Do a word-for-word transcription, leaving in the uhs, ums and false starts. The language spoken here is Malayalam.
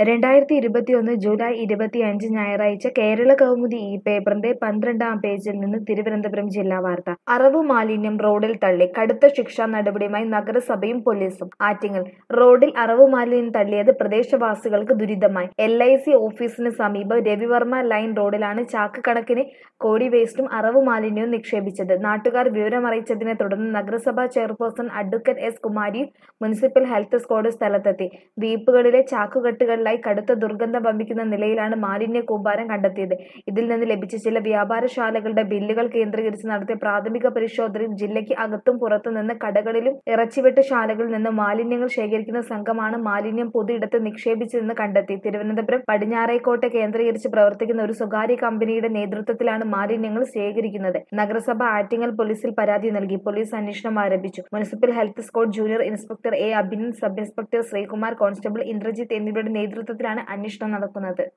രണ്ടായിരത്തി ഇരുപത്തിയൊന്ന് ജൂലൈ ഇരുപത്തിയഞ്ച് ഞായറാഴ്ച കേരള കൗമുദി ഈ പേപ്പറിന്റെ പന്ത്രണ്ടാം പേജിൽ നിന്ന് തിരുവനന്തപുരം ജില്ലാ വാർത്ത. അറവു മാലിന്യം റോഡിൽ തള്ളി, കടുത്ത ശിക്ഷാ നടപടിയുമായി നഗരസഭയും പോലീസും. ആറ്റിങ്ങൽ റോഡിൽ അറവു മാലിന്യം തള്ളിയത് പ്രദേശവാസികൾക്ക് ദുരിതമായി. എൽ ഐ സി ഓഫീസിന് സമീപം രവിവർമ്മ ലൈൻ റോഡിലാണ് ചാക്ക് കണക്കിന് കോടി വേസ്റ്റും അറവു മാലിന്യവും നിക്ഷേപിച്ചത്. നാട്ടുകാർ വിവരമറിയിച്ചതിനെ തുടർന്ന് നഗരസഭാ ചെയർപേഴ്സൺ അഡ്വക്കേറ്റ് എസ് കുമാരിയും മുനിസിപ്പൽ ഹെൽത്ത് സ്ക്വാഡും സ്ഥലത്തെത്തി. വീപ്പുകളിലെ ചാക്കുകെട്ടുകളിലായി കടുത്ത ദുർഗന്ധം വമിക്കുന്ന നിലയിലാണ് മാലിന്യ കൂമ്പാരം കണ്ടെത്തിയത്. ഇതിൽ നിന്ന് ലഭിച്ച ചില വ്യാപാരശാലകളുടെ ബില്ലുകൾ കേന്ദ്രീകരിച്ച് നടത്തിയ പ്രാഥമിക പരിശോധനയിൽ ജില്ലയ്ക്ക് അകത്തും പുറത്തും നിന്ന് കടകളിലും ഇറച്ചിവെട്ട് ശാലകളിൽ നിന്ന് മാലിന്യങ്ങൾ ശേഖരിക്കുന്ന സംഘമാണ് മാലിന്യം പൊതുയിടത്ത് നിക്ഷേപിച്ചതെന്ന് കണ്ടെത്തി. തിരുവനന്തപുരം പടിഞ്ഞാറേക്കോട്ട കേന്ദ്രീകരിച്ച് പ്രവർത്തിക്കുന്ന ഒരു സ്വകാര്യ കമ്പനിയുടെ നേതൃത്വത്തിലാണ് മാലിന്യങ്ങൾ ശേഖരിക്കുന്നത്. നഗരസഭ ആറ്റിങ്ങൽ പോലീസിൽ പരാതി നൽകി. പോലീസ് അന്വേഷണം ആരംഭിച്ചു. Municipal health squad junior inspector A Abhinand, sub inspector Sreekumar, constable Indrajith എന്നിവരുടെ നേതൃത്വത്തിലാണ് അന്വേഷണം നടക്കുന്നത്.